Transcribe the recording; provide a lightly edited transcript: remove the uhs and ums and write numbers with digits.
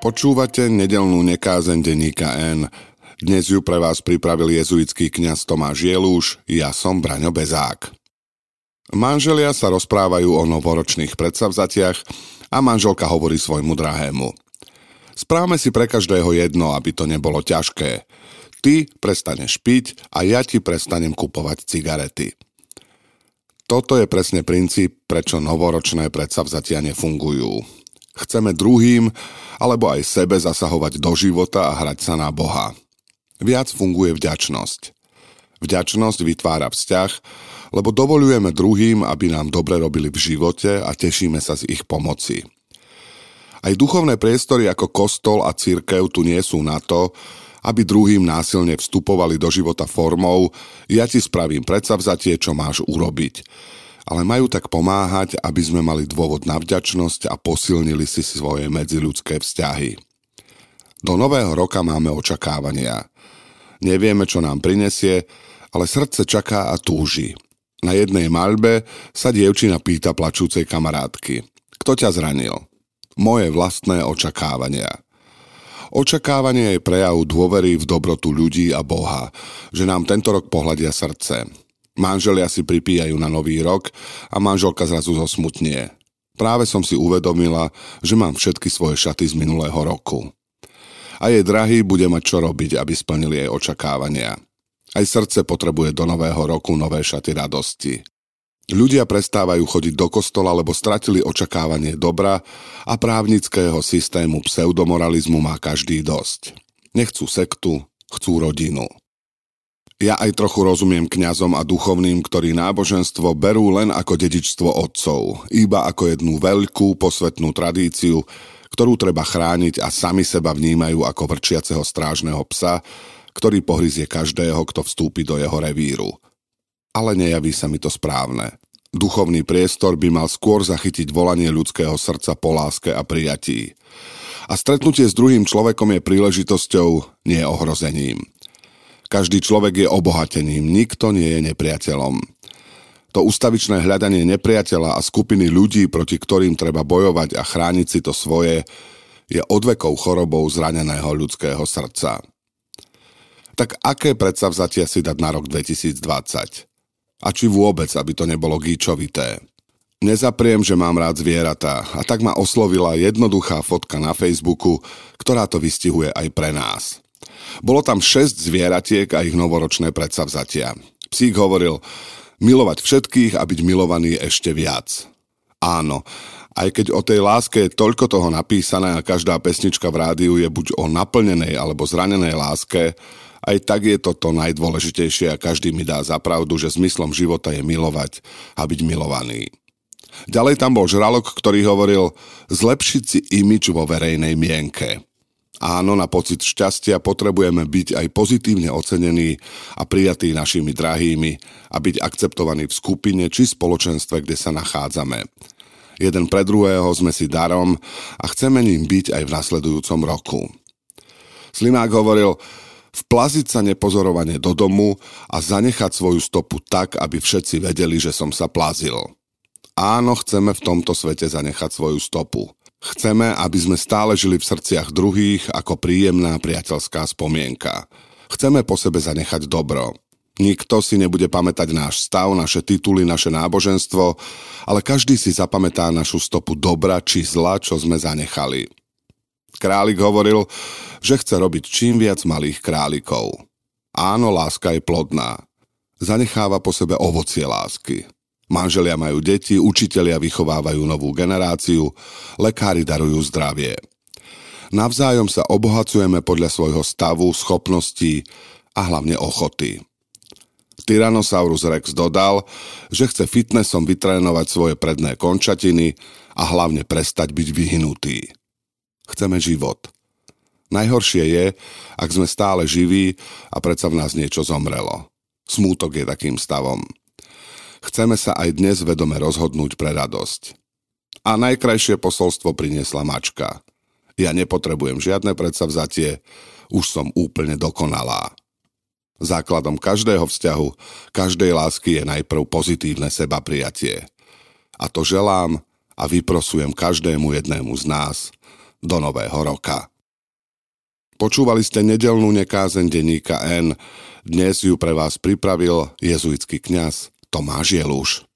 Počúvate nedeľnú nekázeň denníka N. Dnes ju pre vás pripravil jezuitský kňaz Tomáš Jelúš, ja som Braňo Bezák. Manželia sa rozprávajú o novoročných predsavzatiach a manželka hovorí svojmu drahému: správame si pre každého jedno, aby to nebolo ťažké. Ty prestaneš piť a ja ti prestanem kupovať cigarety. Toto je presne princíp, prečo novoročné predsavzatia nefungujú. Chceme druhým alebo aj sebe zasahovať do života a hrať sa na Boha. Viac funguje vďačnosť. Vďačnosť vytvára vzťah, lebo dovoľujeme druhým, aby nám dobre robili v živote a tešíme sa z ich pomoci. Aj duchovné priestory ako kostol a cirkev tu nie sú na to, aby druhým násilne vstupovali do života formou ja ti spravím predsavzatie, čo máš urobiť. Ale majú tak pomáhať, aby sme mali dôvod na vďačnosť a posilnili si svoje medziľudské vzťahy. Do nového roka máme očakávania. Nevieme, čo nám prinesie, ale srdce čaká a túži. Na jednej maľbe sa dievčina pýta plačúcej kamarátky: kto ťa zranil? Moje vlastné očakávania. Očakávanie je prejav dôvery v dobrotu ľudí a Boha, že nám tento rok pohľadia srdce. Manželia si pripíjajú na nový rok a manželka zrazu zosmutnie. Práve som si uvedomila, že mám všetky svoje šaty z minulého roku. A jej drahý bude mať čo robiť, aby splnili jej očakávania. Aj srdce potrebuje do nového roku nové šaty radosti. Ľudia prestávajú chodiť do kostola, lebo stratili očakávanie dobra a právnického systému pseudomoralizmu má každý dosť. Nechcú sektu, chcú rodinu. Ja aj trochu rozumiem kňazom a duchovným, ktorí náboženstvo berú len ako dedičstvo otcov, iba ako jednu veľkú posvetnú tradíciu, ktorú treba chrániť, a sami seba vnímajú ako vrčiaceho strážneho psa, ktorý pohryzie každého, kto vstúpi do jeho revíru. Ale nejaví sa mi to správne. Duchovný priestor by mal skôr zachytiť volanie ľudského srdca po láske a prijatí. A stretnutie s druhým človekom je príležitosťou, nie ohrozením. Každý človek je obohatením, nikto nie je nepriateľom. To ustavičné hľadanie nepriateľa a skupiny ľudí, proti ktorým treba bojovať a chrániť si to svoje, je odvekou chorobou zraneného ľudského srdca. Tak aké predsavzatia si dať na rok 2020? A či vôbec, aby to nebolo gíčovité? Nezapriem, že mám rád zvieratá, a tak ma oslovila jednoduchá fotka na Facebooku, ktorá to vystihuje aj pre nás. Bolo tam 6 zvieratiek a ich novoročné predsavzatia. Psík hovoril: milovať všetkých a byť milovaný ešte viac. Áno, aj keď o tej láske je toľko toho napísané a každá pesnička v rádiu je buď o naplnenej alebo zranenej láske, aj tak je to najdôležitejšie a každý mi dá za pravdu, že zmyslom života je milovať a byť milovaný. Ďalej tam bol žralok, ktorý hovoril: zlepšiť si imidž vo verejnej mienke. Áno, na pocit šťastia potrebujeme byť aj pozitívne ocenení a prijatí našimi drahými a byť akceptovaní v skupine či spoločenstve, kde sa nachádzame. Jeden pre druhého sme si darom a chceme ním byť aj v nasledujúcom roku. Slimák hovoril: vplaziť sa nepozorovane do domu a zanechať svoju stopu tak, aby všetci vedeli, že som sa plazil. Áno, chceme v tomto svete zanechať svoju stopu. Chceme, aby sme stále žili v srdciach druhých ako príjemná priateľská spomienka. Chceme po sebe zanechať dobro. Nikto si nebude pamätať náš stav, naše tituly, naše náboženstvo, ale každý si zapamätá našu stopu dobra či zla, čo sme zanechali. Králik hovoril, že chce robiť čím viac malých králikov. Áno, láska je plodná. Zanecháva po sebe ovocie lásky. Manželia majú deti, učitelia vychovávajú novú generáciu, lekári darujú zdravie. Navzájom sa obohacujeme podľa svojho stavu, schopností a hlavne ochoty. Tyrannosaurus Rex dodal, že chce fitnessom vytrénovať svoje predné končatiny a hlavne prestať byť vyhnutý. Chceme život. Najhoršie je, ak sme stále živí a predsa v nás niečo zomrelo. Smútok je takým stavom. Chceme sa aj dnes vedome rozhodnúť pre radosť. A najkrajšie posolstvo priniesla mačka. Ja nepotrebujem žiadne predsavzatie, už som úplne dokonalá. Základom každého vzťahu, každej lásky je najprv pozitívne sebaprijatie. A to želám a vyprosujem každému jednému z nás do nového roka. Počúvali ste nedeľnú nekázeň denníka N. Dnes ju pre vás pripravil jezuitský kňaz Tomáš Jelúš.